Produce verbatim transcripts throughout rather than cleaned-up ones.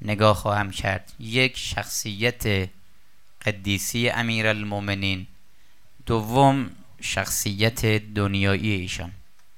نگاه خواهم کرد. یک، شخصیت قدیسی امیرالمومنین. دوم، شخصیت دنیایی ایشان.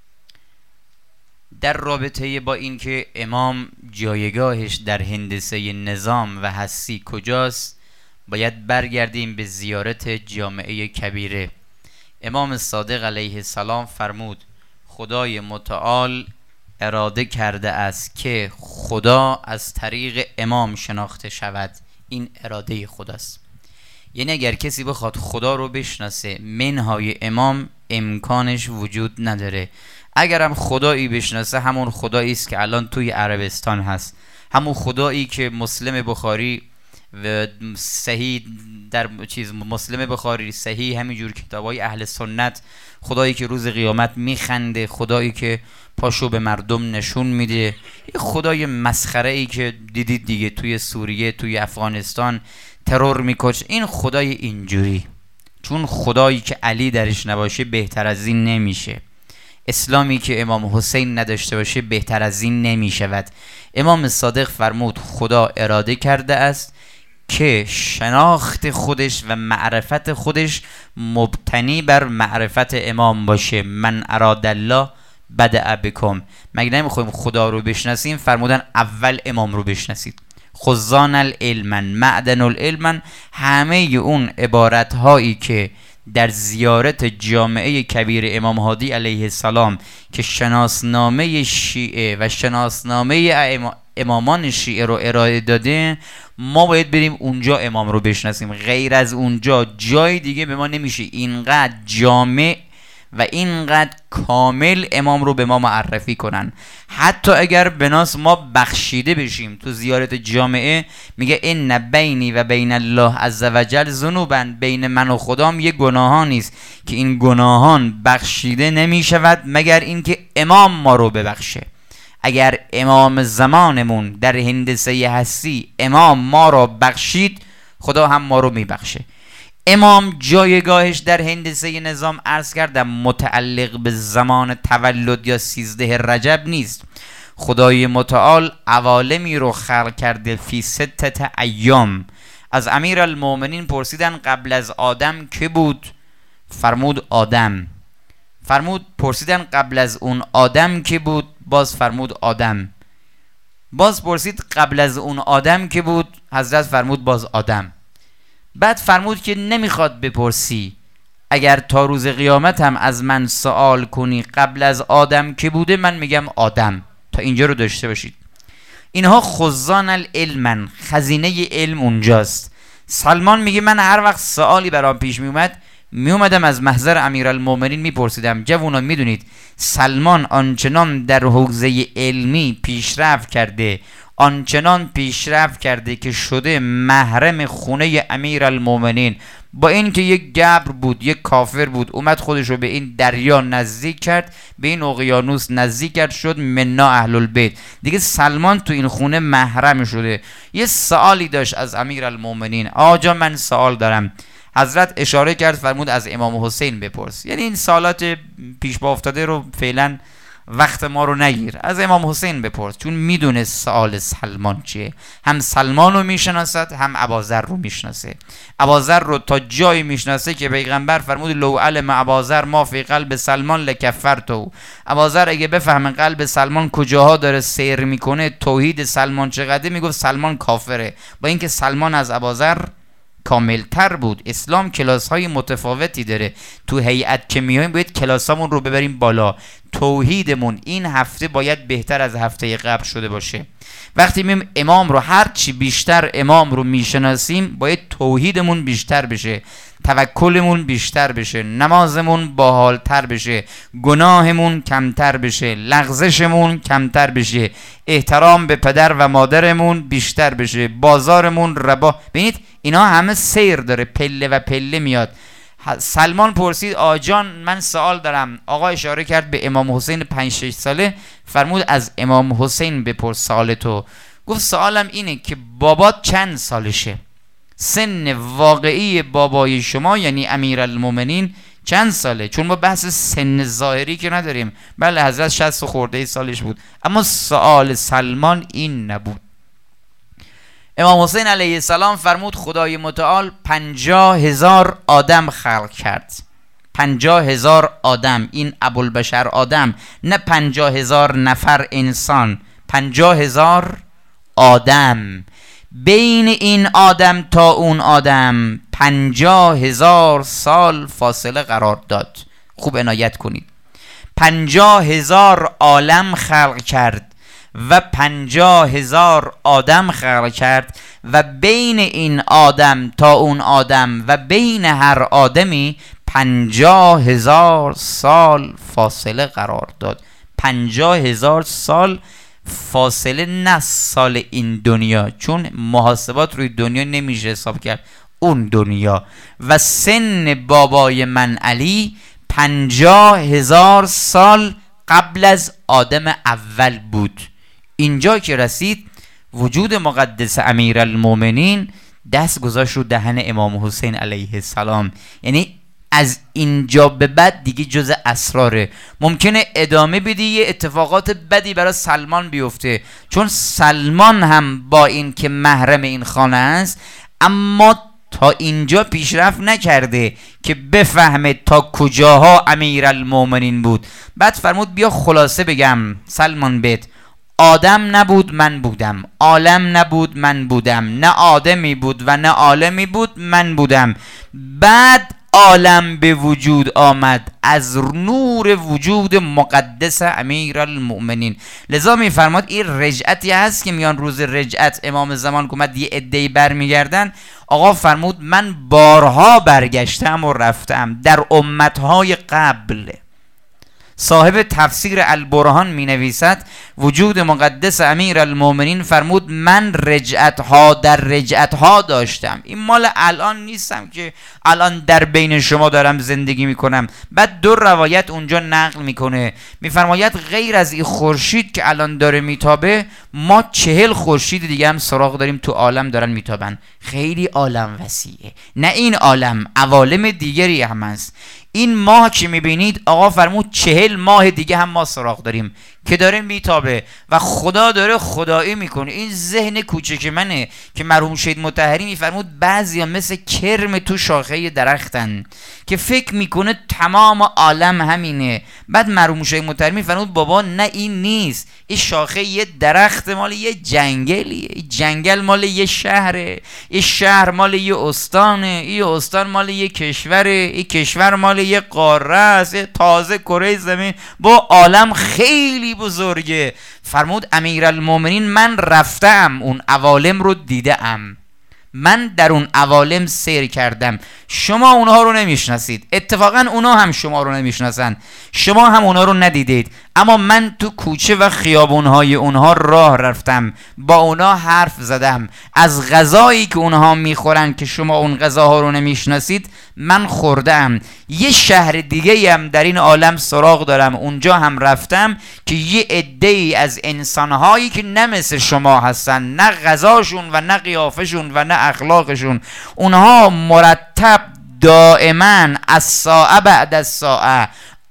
در رابطه با اینکه امام جایگاهش در هندسه نظام و هستی کجاست، باید برگردیم به زیارت جامعه کبیره. امام صادق علیه السلام فرمود خدای متعال اراده کرده است که خدا از طریق امام شناخته شود. این اراده خداست. یعنی اگر کسی بخواد خدا رو بشناسه منهای امام، امکانش وجود نداره. اگرم خدایی بشناسه، همون خدایی است که الان توی عربستان هست، همون خدایی که مسلم بخاری و صحیح در چیز مسلم بخاری صحیح همینجور کتابای اهل سنت، خدایی که روز قیامت میخنده، خدایی که پاشو به مردم نشون میده، یه خدای مسخره ای که دیدید دیگه توی سوریه، توی افغانستان ترور میکشه. این خدای اینجوری، چون خدایی که علی درش نباشه بهتر از این نمیشه. اسلامی که امام حسین نداشته باشه بهتر از این نمیشود. امام صادق فرمود خدا اراده کرده است که شناخت خودش و معرفت خودش مبتنی بر معرفت امام باشه. من اراد الله بدأ بکم. مگه نمیخوایم خدا رو بشناسیم؟ فرمودن اول امام رو بشناسید. خزان العلم معدن العلم. همه اون عبارت هایی که در زیارت جامعه کبیر امام هادی علیه السلام که شناسنامه شیعه و شناسنامه امامان شیعه رو ارائه داده، ما باید بریم اونجا امام رو بشناسیم. غیر از اونجا جای دیگه به ما نمیشه اینقدر جامع و اینقدر کامل امام رو به ما معرفی کنن. حتی اگر بناس ما بخشیده بشیم تو زیارت جامعه، میگه ان بینی و بین الله عز وجل ذنوبا، بین من و خدام یه گناهان نیست که این گناهان بخشیده نمیشود مگر اینکه امام ما رو ببخشه. اگر امام زمانمون در هندسه هستی امام ما رو بخشید، خدا هم ما رو میبخشه. امام جایگاهش در هندسه نظام عرض کردم متعلق به زمان تولد یا سیزده رجب نیست. خدای متعال عوالمی رو خلق کرده فی ستت ایام. از امیرالمومنین پرسیدن قبل از آدم که بود؟ فرمود آدم. فرمود پرسیدن قبل از اون آدم که بود؟ باز فرمود آدم. باز پرسید قبل از اون آدم که بود؟ حضرت فرمود باز آدم. بعد فرمود که نمیخواد بپرسی، اگر تا روز قیامت هم از من سوال کنی قبل از آدم که بوده، من میگم آدم. تا اینجا رو داشته باشید. اینها خزان العلم، خزینه علم اونجاست. سلمان میگه من هر وقت سوالی برام پیش میومد میومدم از محضر امیرالمومنین میپرسیدم. جوونا میدونید سلمان آنچنان در حوزه علمی پیشرفت کرده، آنچنان پیشرفت کرده که شده محرم خونه امیرالمومنین. با اینکه یک گبر بود، یک کافر بود، اومد خودش رو به این دریا نزدیک کرد، به این اقیانوس نزدیک کرد، شد منا اهل البیت. دیگه سلمان تو این خونه محرم شده. یه سوالی داشت از امیرالمومنین. آجا من سوال دارم. حضرت اشاره کرد فرمود از امام حسین بپرس. یعنی این سوالات پیش با افتاده رو فعلا وقت ما رو نگیر، از امام حسین بپرس، چون میدونه سوال سلمان چیه. هم سلمان رو میشناسد، هم اباذر رو میشناسه. اباذر رو تا جایی میشناسه که پیغمبر فرمود لو علم اباذر ما فی قلب سلمان لکفرتو. اباذر اگه بفهمه قلب سلمان کجاها داره سیر میکنه، توحید سلمان چقدر، میگفت سلمان کافره. با اینکه سلمان از اباذر کاملتر بود. اسلام کلاس های متفاوتی داره. تو هیئت که میایم باید کلاسامون رو ببریم بالا. توحیدمون این هفته باید بهتر از هفته قبل شده باشه. وقتی میم امام رو هر چی بیشتر امام رو میشناسیم، باید توحیدمون بیشتر بشه، توکلمون بیشتر بشه، نمازمون باحالتر بشه، گناهمون کمتر بشه، لغزشمون کمتر بشه، احترام به پدر و مادرمون بیشتر بشه، بازارمون ربا. ببینید اینا همه سیر داره، پله و پله میاد. سلمان پرسید آجان من سوال دارم. آقا اشاره کرد به امام حسین پنج شش ساله، فرمود از امام حسین بپرس سوال تو. گفت سوالم اینه که بابات چند سالشه؟ سن واقعی بابای شما یعنی امیرالمومنین چند ساله؟ چون ما بحث سن ظاهری که نداریم. بله حضرت شصت خورده سالش بود، اما سوال سلمان این نبود. امام حسین علیه السلام فرمود خدای متعال پنجاه هزار آدم خلق کرد. پنجاه هزار آدم، این ابوالبشر آدم، نه پنجاه هزار نفر انسان، پنجاه هزار آدم. بین این آدم تا اون آدم پنجاه هزار سال فاصله قرار داد. خوب عنایت کنید. پنجاه هزار عالم خلق کرد و پنجاه هزار آدم خلق کرد و بین این آدم تا اون آدم و بین هر آدمی پنجاه هزار سال فاصله قرار داد. پنجاه هزار سال فاصله، نه سال این دنیا، چون محاسبات روی دنیا نمیشه حساب کرد، اون دنیا. و سن بابای من علی پنجاه هزار سال قبل از آدم اول بود. اینجا که رسید وجود مقدس امیرالمومنین دست گذاشت رو دهن امام حسین علیه السلام. یعنی از اینجا به بعد دیگه جز اسراره. ممکنه ادامه بدی یه اتفاقات بدی برای سلمان بیفته، چون سلمان هم با این که محرم این خانه است اما تا اینجا پیشرفت نکرده که بفهمه تا کجاها امیرالمومنین بود. بعد فرمود بیا خلاصه بگم سلمان بیت، آدم نبود من بودم، عالم نبود من بودم، نه آدمی بود و نه عالمی بود من بودم. بعد عالم به وجود آمد از نور وجود مقدس امیرالمؤمنین. لذا میفرماد این رجعتی هست که میان روز رجعت امام زمان که اومد یه عده‌ای برمیگردن، آقا فرمود من بارها برگشتم و رفتم در امتهای قبل. صاحب تفسیر البرهان می نویسد وجود مقدس امیرالمومنین فرمود من رجعتها در رجعتها داشتم. این مال الان نیستم که الان در بین شما دارم زندگی می کنم. بعد دو روایت اونجا نقل میکنه، میفرماید غیر از این خورشید که الان داره میتابه ما چهل خورشید دیگه هم سراغ داریم تو عالم دارن میتابن. خیلی عالم وسیعه، نه این عالم، عوالم دیگری هم هست. این ماه که میبینید آقا فرمود چهل ماه دیگه هم ما سراغ داریم که داره میتابه و خدا داره خدایی میکنه. این ذهن کوچک منه که مرحوم شهید مطهری میفرمود بعضیا مثل کرم تو شاخه درختن که فکر میکنه تمام عالم همینه. بعد مرحوم شهید مطهری میفرمود بابا نه این نیست، این شاخه یه درخت مال یه جنگلیه، این جنگل مال یه شهره، این شهر مال یه استانه، این استان مال یه کشوره، این کشور مال یه قاره است، تازه کره زمین با عالم خیلی بزرگه. فرمود امیرالمومنین من رفتم اون عوالم رو دیدم، من در اون عوالم سیر کردم. شما اونها رو نمیشناسید، اتفاقا اونها هم شما رو نمیشناسن، شما هم اونها رو ندیدید، اما من تو کوچه و خیابونهای اونها راه رفتم، با اونها حرف زدم، از غذایی که اونها میخورن که شما اون غذاها رو نمیشناسید من خوردم. یه شهر دیگه هم در این عالم سراغ دارم، اونجا هم رفتم که یه عده‌ای از انسانهایی که نه مثل شما هستن، نه غذاشون و نه قیافشون و نه اخلاقشون، اونها مرتب دائما از ساعه بعد از ساعه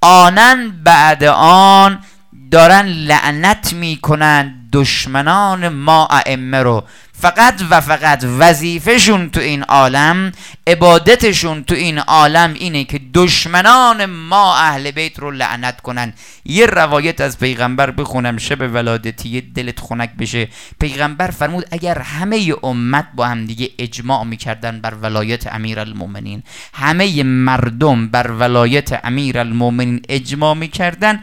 آنن بعد آن دارن لعنت میکنن دشمنان ما ائمه رو. فقط و فقط وظیفهشون تو این عالم، عبادتشون تو این عالم اینه که دشمنان ما اهل بیت رو لعنت کنن. یه روایت از پیغمبر بخونم شب ولادتی دلت خنک بشه. پیغمبر فرمود اگر همه امت با هم دیگه اجماع میکردن بر ولایت امیرالمومنین، همه مردم بر ولایت امیرالمومنین اجماع میکردن،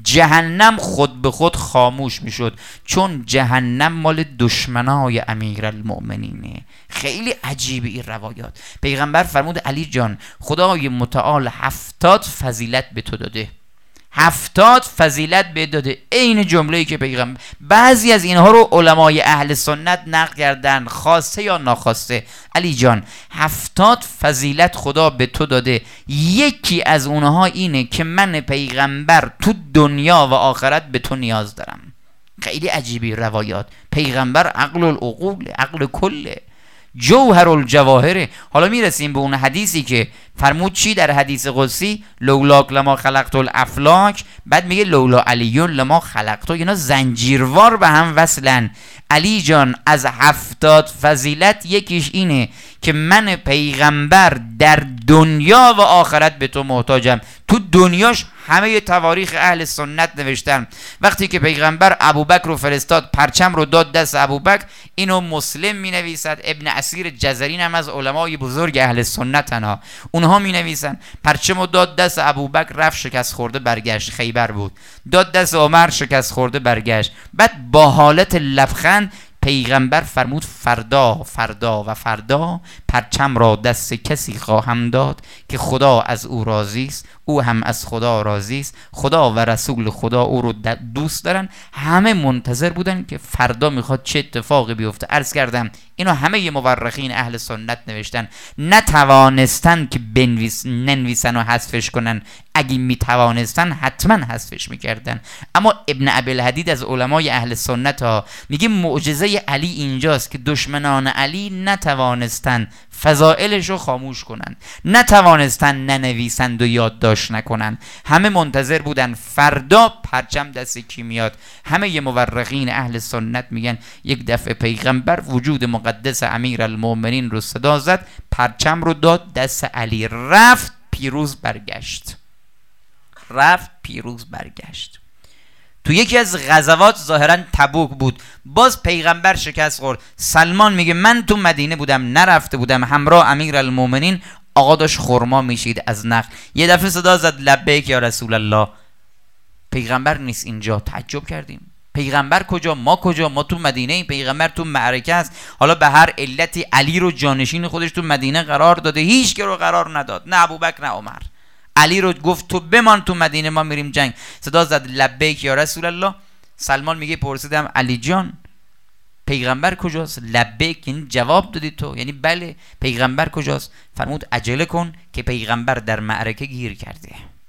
جهنم خود به خود خاموش میشد، چون جهنم مال دشمنای امیرالمؤمنینه. خیلی عجیبه این روایات. پیغمبر فرمود علی جان خدای متعال هفتاد فضیلت به تو داده، هفتاد فضیلت به داده. این جمله‌ای که پیغمبر، بعضی از اینها رو علمای اهل سنت نقل کردن خواسته یا ناخواسته. علی جان هفتاد فضیلت خدا به تو داده، یکی از اونها اینه که من پیغمبر تو دنیا و آخرت به تو نیاز دارم. خیلی عجیبی روایات. پیغمبر عقل العقول، عقل کله، جوهر الجواهره. حالا میرسیم به اون حدیثی که فرمود چی در حدیث قدسی؟ لولاک لما خلقت الافلاک. بعد میگه لولا علیون لما خلقت. اینا زنجیروار به هم وصلن. علی جان از هفتاد فضیلت یکیش اینه که من پیغمبر در دنیا و آخرت به تو محتاجم. تو دنیاش همه تواریخ اهل سنت نوشتن وقتی که پیغمبر ابوبکر رو فرستاد، پرچم رو داد دست ابوبکر. اینو مسلم می نویسد، ابن اسیر جزرین هم از علمای بزرگ اهل سنت ها، اونها می نویسن پرچم رو داد دست ابوبکر، رفت شکست خورده برگشت، خیبر بود. داد دست عمر، شکست خورده برگشت. بعد با حالت لبخند پیغمبر فرمود فردا فردا و فردا پرچم را دست کسی خواهم داد که خدا از او راضی است، او هم از خدا راضی است، خدا و رسول خدا او رو دوست دارن. همه منتظر بودن که فردا میخواد چه اتفاقی بیفته. عرض کردم اینو همه مورخین اهل سنت نوشتن، نتوانستن که بنویس ننویسن و حذفش کنن. اگه میتوانستن حتما حذفش میکردن. اما ابن ابی‌الحدید از علمای اهل سنت ها میگه معجزه علی اینجاست که دشمنان علی نتوانستن فضائلش رو خاموش کنن، نتوانستن ننویسند و یادداشت نکنن. همه منتظر بودن فردا پرچم دست کی میاد. همه مورخین اهل سنت میگن یک دفعه پیغمبر وجود مقدس امیرالمؤمنین رو صدا زد، پرچم رو داد دست علی، رفت پیروز برگشت. رفت پیروز برگشت. تو یکی از غزوات ظاهرا تبوک بود، باز پیغمبر شکست خورد. سلمان میگه من تو مدینه بودم، نرفته بودم همراه امیرالمؤمنین. آقا داشت خرما میشید از نخل، یه دفعه صدا زد لبیک یا رسول الله. پیغمبر نیست اینجا. تعجب کردیم پیغمبر کجا؟ ما کجا؟ ما تو مدینه این، پیغمبر تو معرکه است. حالا به هر علتی علی رو جانشین خودش تو مدینه قرار داده، هیچ که رو قرار نداد، نه ابوبکر نه عمر. علی رو گفت تو بمان تو مدینه، ما میریم جنگ. صدا زد لبیک یا رسول الله. سلمان میگه پرسیدم علی جان پیغمبر کجاست؟ لبیک یعنی جواب دادی تو، یعنی بله. پیغمبر کجاست؟ فرمود عجله کن که پیغمبر در معرکه گیر کرده.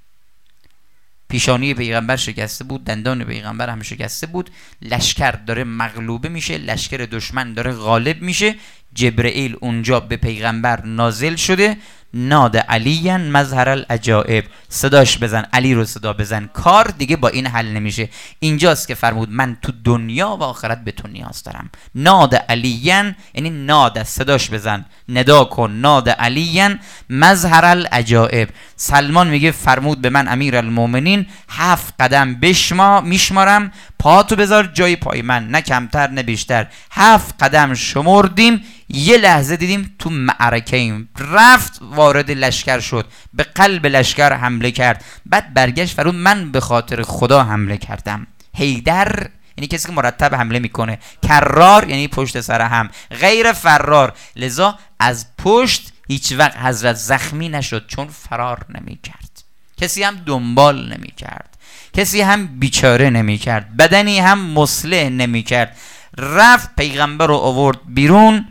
پیشانی پیغمبر شکسته بود، دندان پیغمبر هم شکسته بود. لشکر داره مغلوبه میشه، لشکر دشمن داره غالب میشه. جبرئیل اونجا به پیغمبر نازل شده. ناد علی مظهر العجائب، صداش بزن، علی رو صدا بزن، کار دیگه با این حل نمیشه. اینجاست که فرمود من تو دنیا و آخرت به تو نیاز دارم. ناد علی یعنی ناد، صداش بزن، ندا کن، ناد علی مظهر العجائب. سلمان میگه فرمود به من امیرالمؤمنین هفت قدم بشما میشمارم، پاتو بذار جای پای من، نه کمتر نه بیشتر. هفت قدم شمردیم، یه لحظه دیدیم تو معرکه ایم. رفت وارد لشکر شد، به قلب لشکر حمله کرد. بعد برگشت فرمود من به خاطر خدا حمله کردم. حیدر یعنی کسی که مرتب حمله میکنه، کرار یعنی پشت سر هم، غیر فرار. لذا از پشت هیچ وقت حضرت زخمی نشد چون فرار نمیکرد، کسی هم دنبال نمیکرد، کسی هم بیچاره نمیکرد، بدنی هم مصلح نمیکرد. رفت پیغمبر رو آورد بیرون.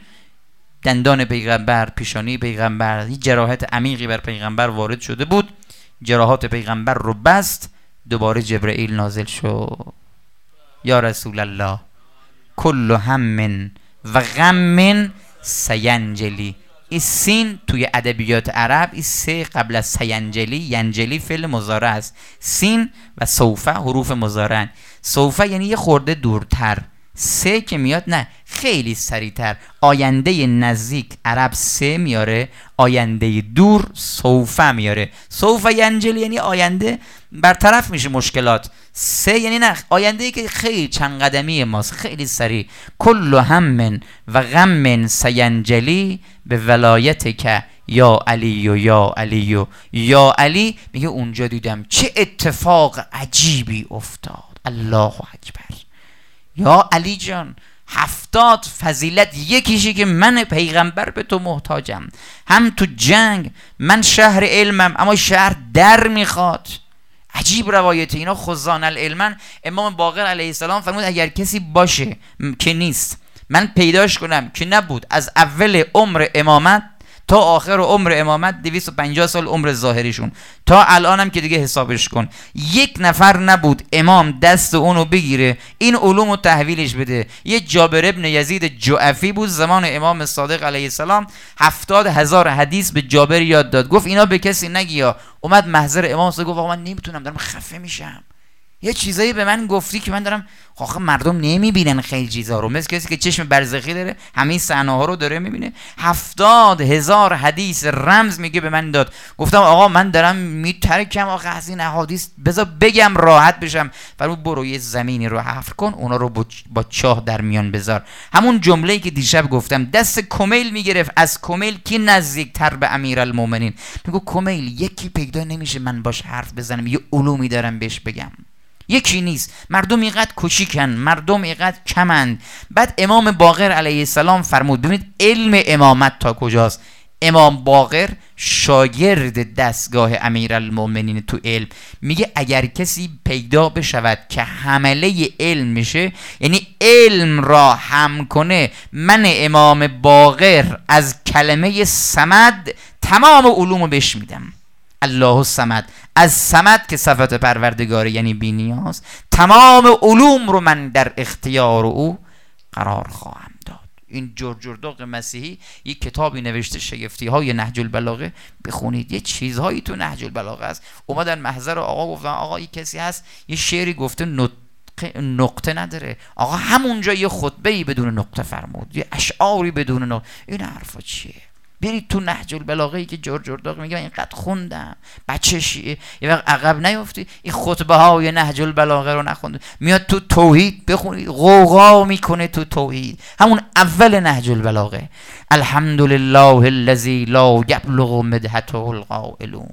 دندان پیغمبر، پیشانی پیغمبر، هیچ جراحت عمیقی بر پیغمبر وارد شده بود. جراحات پیغمبر رو بست. دوباره جبرئیل نازل شد. یا رسول الله کل هم و غم سینجلی. این سین توی ادبیات عرب، این سه قبل از سینجلی، ینجلی فعل مضارع است. سین و سوف حروف مضارع. سوف یعنی یه خورده دورتر، سه که میاد نه خیلی سریعتر. آینده نزدیک عرب سه میاره، آینده دور سوفه میاره. سوفه ینجلی یعنی آینده برطرف میشه مشکلات. سه یعنی نه آینده ای که خیلی چند قدمی ماست، خیلی سریع. کل هم و غم سینجلی به ولایت که یا علی و یا علی و یا علی. میگه اونجا دیدم چه اتفاق عجیبی افتاد. الله اکبر. یا علی جان هفتاد فضیلت یکیشی که من پیغمبر به تو محتاجم. هم تو جنگ، من شهر علمم اما شهر در میخواد. عجیب روایت اینا. خزان العلمن. امام باقر علیه السلام فرمود اگر کسی باشه که نیست من پیداش کنم، که نبود از اول عمر امامت تا آخر عمر امامت دویست و پنجاه سال عمر ظاهریشون، تا الان هم که دیگه حسابش کن. یک نفر نبود امام دست اونو بگیره این علوم رو تحویلش بده. یه جابر ابن یزید جعفی بود زمان امام صادق علیه السلام، هفتاد هزار حدیث به جابر یاد داد. گفت اینا به کسی نگیا. اومد محضر امام صادق گفت آقا من نمیتونم، دارم خفه میشم، یه چیزایی به من گفتی که من دارم، آخه مردم نمیبینن خیلی چیزا رو، مثل کسی که چشم برزخی داره همین صحنه ها رو داره میبینه. هفتاد هزار حدیث رمز میگه به من داد. گفتم آقا من دارم میترکم آخه از این احادیث، بذار بگم راحت بشم. فرمود برو یه زمینی رو حفر کن، اونا رو با چاه در میان بذار. همون جمله‌ای که دیشب گفتم، دست کمیل میگرفت. از کمیل کی نزدیکتر به امیرالمومنین؟ میگه کمیل یکی پیدا نمیشه من باش حرف بزنم، یه علومی دارم بهش بگم، یکی نیست. مردم اینقدر کوچیکن، مردم اینقدر کمند. بعد امام باقر علیه السلام فرمود، ببینید علم امامت تا کجاست. امام باقر شاگرد دستگاه امیرالمومنین تو علم، میگه اگر کسی پیدا بشود که حمله علم میشه، یعنی علم را هم کنه، من امام باقر از کلمه صمد تمام علومو بهش میدم. الله الصمد، از صمد که صفت پروردگاره یعنی بی نیاز، تمام علوم رو من در اختیار او قرار خواهم داد. این جورجرداق مسیحی یک کتابی نوشته، شگفتی های نهج البلاغه، بخونید. یه چیزهایی تو نهج البلاغه است. اومدن محضر آقا گفتن آقا یه کسی هست یه شعری گفته نقطه نداره، آقا همونجا یه خطبه‌ای بدون نقطه فرمود، یه اشعاری بدون نقطه. این حرفا چیه؟ برید تو نهج البلاغه ای که جورجرداق میگه اینقدر خوندم، بچه شیعه یه وقت عقب نیفتی، این خطبه های نهج البلاغه رو نخونده، میاد تو توحید بخونید، غوغا میکنه تو توحید. همون اول نهج البلاغه، الحمدلله الذی لا یبلغ مدحته القائلون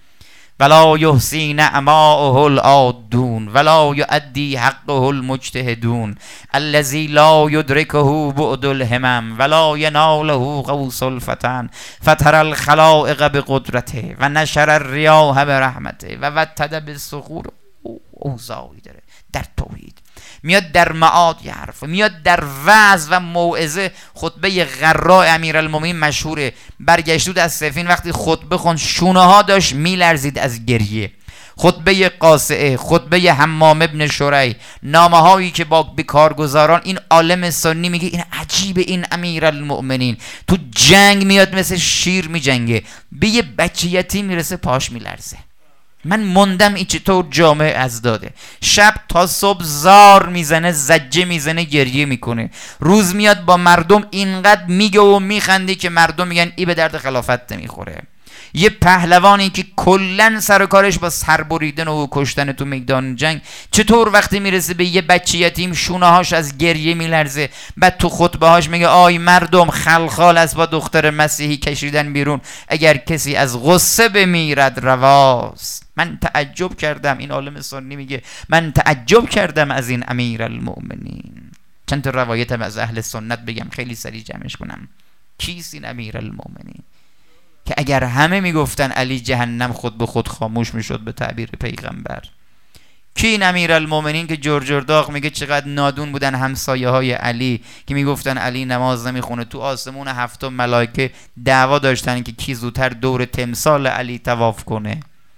ولا یحصی نعماءه العادون ولا یؤدی حقه المجتهدون الذی لا یدرکه بعد الهمم ولا یناله غوث الفتن فتر الخلائق بقدرته و نشر الریاح برحمته و وتد بالصخور. اوضاعی داره در توحید. میاد در معاد یه حرف، میاد در وعظ و موعظه. خطبه غراء امیرالمومنین مشهوره، برگشت از صفین وقتی خطبه خوند شونه ها داشت میلرزید از گریه. خطبه قاسعه، خطبه حمام ابن شریح، نامه هایی که با بیکارگزاران، این عالم سنی میگه این عجیب، این امیرالمومنین تو جنگ میاد مثل شیر میجنگه، به یه بچه یتیم میرسه پاش میلرزه. من موندم این چطور جامعه از داده. شب تا صبح زار میزنه، زجه میزنه، گریه میکنه. روز میاد با مردم اینقدر میگه و میخنده که مردم میگن ای به درد خلافت نمیخوره. یه پهلوانی که کلن سر کارش با سر بریدن و کشتن تو میدان جنگ، چطور وقتی میرسه به یه بچه یتیم شونه هاش از گریه میلرزه؟ بعد تو خطبه هاش میگه آی مردم، خلخال است با دختر مسیحی کشیدن بیرون، اگر کسی از غصه بمیرد رواست. من تعجب کردم، این عالم سنی میگه من تعجب کردم از این امیرالمومنین. چند تا روایتم از اهل سنت بگم خیلی سریع جمعش کنم. کیست این امیرالمومنین که اگر همه میگفتن علی جهنم خود به خود خاموش میشد به تعبیر پیغمبر؟ کی این امیرالمومنین که جورجرداق میگه چقدر نادون بودن همسایه های علی که میگفتن علی نماز نمیخونه؟ تو آسمون هفتم ملائکه دعوا داشتن که کی زودتر دور تمثال علی طواف کنه.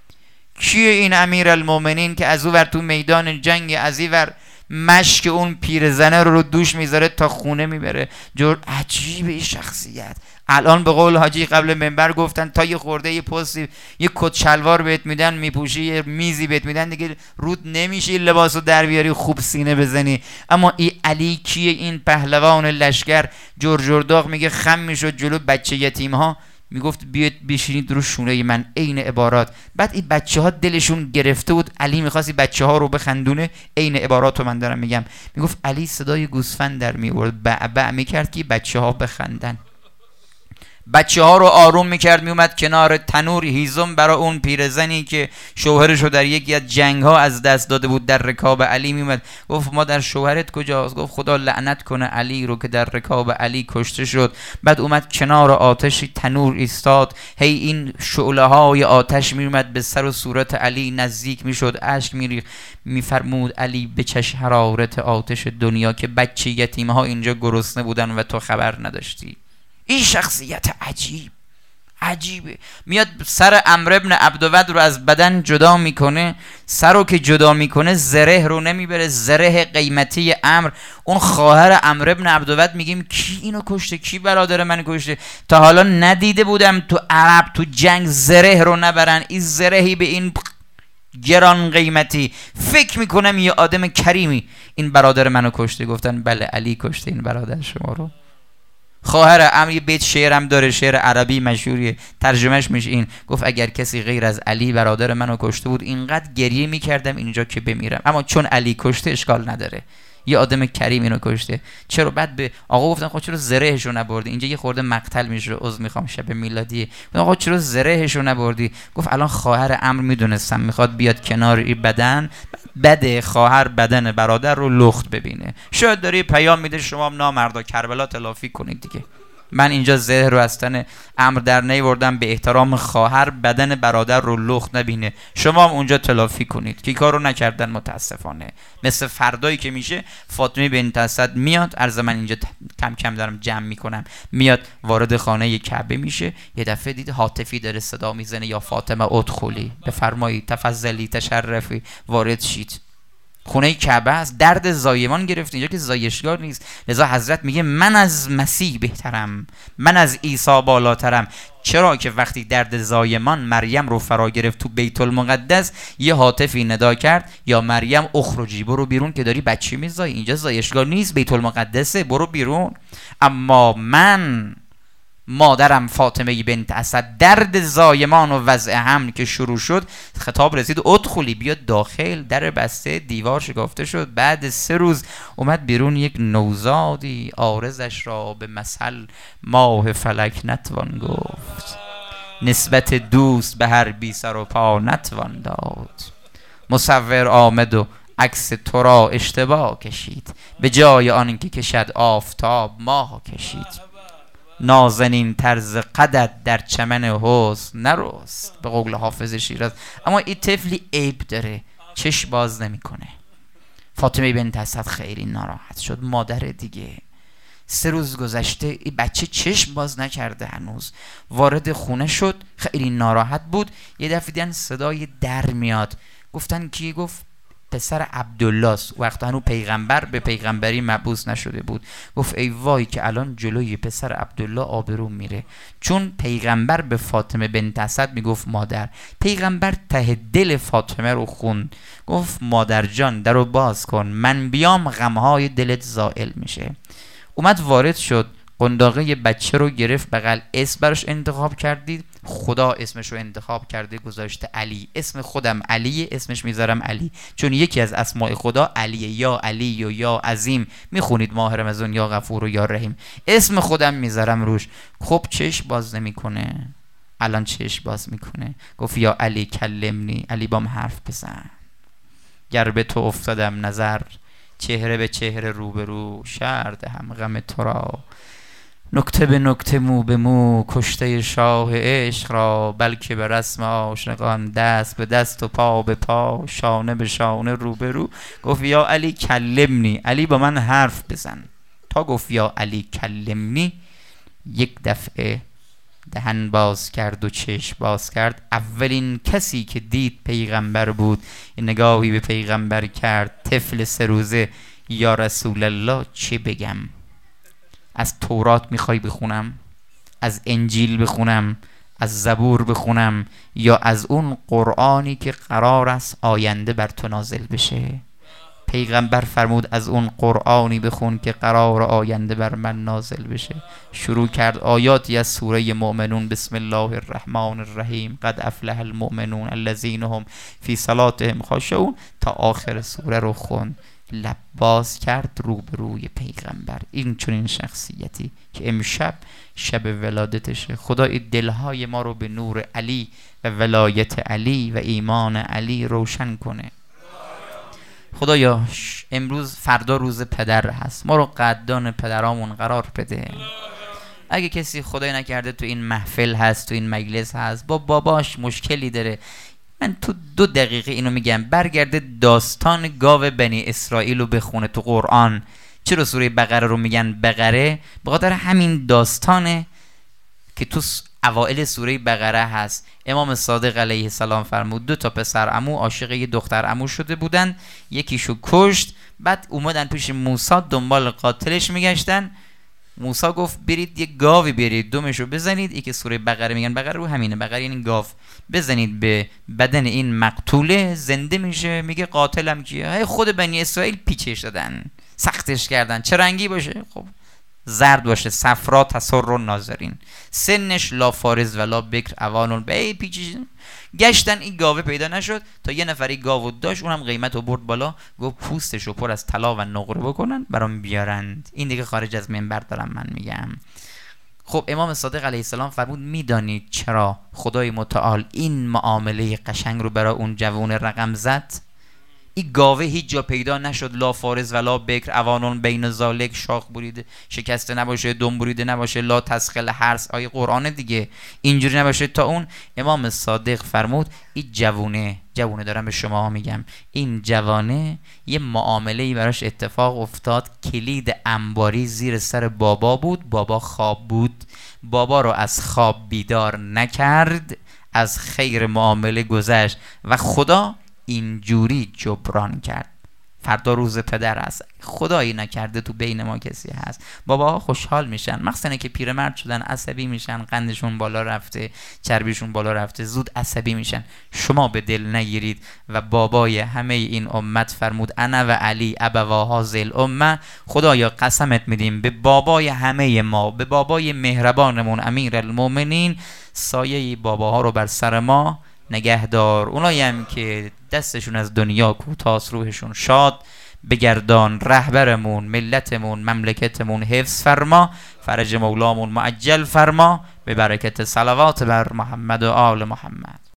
کیه این امیرالمومنین که از اون ور تو میدان جنگ، از این ور مشک اون پیرزنه رو رو دوش میذاره تا خونه میبره؟ جور عجیب این شخصیت. الان به قول حاجی قبل منبر گفتن تا یه خورده یه پستی یه کت شلوار بهت میدن میپوشی، یه میزی بهت میدن دیگه رود نمیشه لباسو در بیاری خوب سینه بزنی. اما این علی کیه؟ این پهلوان لشکر. جورجرداق میگه خم میشد جلو بچه یتیم ها، میگفت بیاید بشینید رو شونه من، عین عبارات. بعد این بچه ها دلشون گرفته بود، علی میخواست این بچه ها رو بخندونه، عین عبارات رو من دارم میگم. میگفت علی صدای گوسفند در میورد، بعبع میکرد که بچه ها بخندن. بچه ها رو آروم میکرد، میومد کنار تنور هیزم برای اون پیرزنی که شوهرش رو در یکی از جنگ ها از دست داده بود در رکاب علی. میومد گفت مادر شوهرت کجاست؟ گفت خدا لعنت کنه علی رو که در رکاب علی کشته شد. بعد اومد کنار آتشی تنور ایستاد، هی این شعله های آتش میومد به سر و صورت علی نزدیک میشد، اشک میریخت. میفرمود علی بچش حرارت آتش دنیا که بچه یتیم ها اینجا گرسنه بودن و تو خبر نداشتی. این شخصیت عجیب. عجیبه. میاد سر عمرو ابن عبدود رو از بدن جدا میکنه، سر رو که جدا میکنه زره رو نمیبره، زره قیمتی عمرو. اون خواهر عمرو ابن عبدود میگیم کی اینو کشته، کی برادر من کشته؟ تا حالا ندیده بودم تو عرب تو جنگ زره رو نبرن، این زرهی به این گران قیمتی. فکر میکنم یه آدم کریمی این برادر منو کشته. گفتن بله علی کشته این برادر شما رو. خواهر عمرو یه بیت شعرم داره، شعر عربی مشهوریه، ترجمهش میشه این، گفت اگر کسی غیر از علی برادر منو کشته بود اینقدر گریه میکردم اینجا که بمیرم، اما چون علی کشته اشکال نداره، یه آدم کریم اینو کشته. چرا بعد به آقا گفتن خب چرا زرهشو نبردی؟ اینجا یه خورده مقتل میشه، عذر میخوام شب میلادی. آقا چرا زرهشو نبردی؟ گفت الان خواهر عمرو میدونستم میخواد بیاد کنار این بدن، بده خواهر بدن برادر رو لخت ببینه، شاید داری پیام میده شما هم نامردا کربلا تلافی کنید دیگه. من اینجا زهر رو از تن عمرو در نیاوردم به احترام خواهر بدن برادر رو لخت نبینه، شما هم اونجا تلافی کنید. که کارو نکردن متاسفانه. مثل فردایی که میشه فاطمه بنت اسد میاد، عرض من اینجا کم کم دارم جمع میکنم، میاد وارد خانه کعبه میشه، یه دفعه دید هاتفی داره صدا میزنه یا فاطمه ادخلی، بفرمایید تفضلی تشرفی وارد شید. خونه کعبه است، درد زایمان گرفت اینجا که زایشگاه نیست، لذا حضرت میگه من از مسیح بهترم، من از عیسی بالاترم. چرا که وقتی درد زایمان مریم رو فرا گرفت تو بیت المقدس، یه هاتفی ندا کرد یا مریم اخرجی، برو بیرون که داری بچه میزایی، اینجا زایشگاه نیست بیت المقدسه، برو بیرون. اما من مادرم فاطمه بنت اسد درد زایمان و وضع حمل که شروع شد، خطاب رسید ادخلی بیاد داخل، در بسته، دیوار شکافته شد. بعد سه روز اومد بیرون یک نوزادی، عارضش را به مثل ماه فلک نتوان گفت، نسبت دوست به هر بی سر و پا نتوان داد. مصور آمد و عکس تو را اشتباه کشید، به جای آن که کشد آفتاب ماه کشید. نازنین طرز قدت در چمن حسن نرست، به قول حافظ شیراز. اما این طفلی عیب داره، چشم باز نمیکنه. فاطمه بنت اسد خیلی ناراحت شد، مادر دیگه. سه روز گذشته این بچه چشم باز نکرده هنوز. وارد خونه شد، خیلی ناراحت بود. یه دفعه دیدن صدای در میاد. گفتن کی؟ گفت پسر عبدالله است. وقت هنوز پیغمبر به پیغمبری مبعوث نشده بود. گفت ای وای که الان جلوی پسر عبدالله آبرو میره، چون پیغمبر به فاطمه بنت اسد میگفت مادر. پیغمبر ته دل فاطمه رو خوند، گفت مادر جان درو باز کن، من بیام غمهای دلت زائل میشه. اومد وارد شد، قنداقه بچه رو گرفت بغل، اسم براش انتخاب کردید، خدا اسمش رو انتخاب کرده گذاشته علی. اسم خودم علیه، اسمش میذارم علی، چون یکی از اسماء خدا علیه، یا علی و یا عظیم. میخونید ماه رمضان یا غفور و یا رحیم. اسم خودم میذارم روش. خب چشم باز نمیکنه، الان چشم باز میکنه. گفت یا علی کلمنی، علی بام حرف بزن. گر به تو افتادم نظر، چهره به چهره رو به رو، شرد هم غم تو را. نکته به نکته مو به مو، کشته شاه عشق را، بلکه به رسم عاشقان دست به دست و پا به پا، شانه به شانه رو به رو. گفت یا علی کلمنی، علی با من حرف بزن. تا گفت یا علی کلمنی، یک دفعه دهن باز کرد و چشم باز کرد. اولین کسی که دید پیغمبر بود. نگاهی به پیغمبر کرد، طفل سه روزه. یا رسول الله چه بگم؟ از تورات میخوای بخونم؟ از انجیل بخونم؟ از زبور بخونم؟ یا از اون قرآنی که قرار است آینده بر تو نازل بشه؟ پیغمبر فرمود از اون قرآنی بخون که قرار آینده بر من نازل بشه. شروع کرد آیاتی از سوره مؤمنون. بسم الله الرحمن الرحیم، قد افلح المؤمنون الذین هم فی صلاتهم خاشعون، تا آخر سوره رو خوند. لب باز کرد رو به روی پیغمبر. این چنین شخصیتی که امشب شب ولادتشه. خدا این دلهای ما رو به نور علی و ولایت علی و ایمان علی روشن کنه. خدایا امروز فردا روز پدر هست، ما رو قدردان پدرامون قرار بده. اگه کسی خدای نکرده تو این محفل هست، تو این مجلس هست، با باباش مشکلی داره، من تو دو دقیقه اینو میگم، برگرده داستان گاو بنی اسرائیل رو بخونه تو قرآن. چرا سوره بقره رو میگن بقره؟ به خاطر همین داستانه. که تو اوائل سوره بقره هست. امام صادق علیه السلام فرمود دو تا پسر عمو عاشق یه دختر عمو شده بودن، یکیشو کشت، بعد اومدن پیش موسی دنبال قاتلش میگشتن. موسی گفت برید یه گاوی برید دومشو بزنید، ای که سوره بقره میگن، بقره رو همینه، بقره یعنی گاو، بزنید به بدن این مقتوله زنده میشه. میگه قاتلم کیه؟ خود بنی اسرائیل پیچش دادن، سختش کردن. چه رنگی باشه؟ خب زرد باشه، صفرا تسر و ناظرین، سنش لا فارز ولا بکر اوانون به پیچش. گشتن این گاوه پیدا نشد تا یه نفری گاو داشت، اونم قیمت رو برد بالا، گفت پوستش رو پر از طلا و نقره بکنن برام بیارند. این دیگه خارج از منبر دارم من میگم. خب امام صادق علیه السلام فرمود میدانید چرا خدای متعال این معامله قشنگ رو برای اون جوون رقم زد؟ این گاوه هیچ جا پیدا نشد، لا فارز ولا بکر اوانون بین ذالک، شاخ بریده شکسته نباشه، دم بریده نباشه، لا تسخل حرس، آیه قرآن دیگه، اینجوری نباشه. تا اون امام صادق فرمود این جوونه جوونه دارم به شما میگم، این جوانه یه معامله‌ای براش اتفاق افتاد. کلید انباری زیر سر بابا بود، بابا خواب بود، بابا رو از خواب بیدار نکرد، از خیر معامله گذشت و خدا اینجوری جبران کرد. فردا روز پدر هست، خدایی نکرده تو بین ما کسی هست. باباها خوشحال میشن، مخصوصا که پیرمرد شدن عصبی میشن، قندشون بالا رفته، چربیشون بالا رفته، زود عصبی میشن. شما به دل نگیرید و بابای همه این امت فرمود انا و علی ابوا هذه الامه، خدایا قسمت میدیم به بابای همه ما، به بابای مهربانمون امیرالمومنین، سایه باباها رو بر سر ما نگهدار. اونایی هم که دستشون از دنیا کوتاست روحشون شاد بگردان. رهبرمون، ملتمون، مملکتمون حفظ فرما، فرج مولامون معجل فرما، به برکت صلوات بر محمد و آل محمد.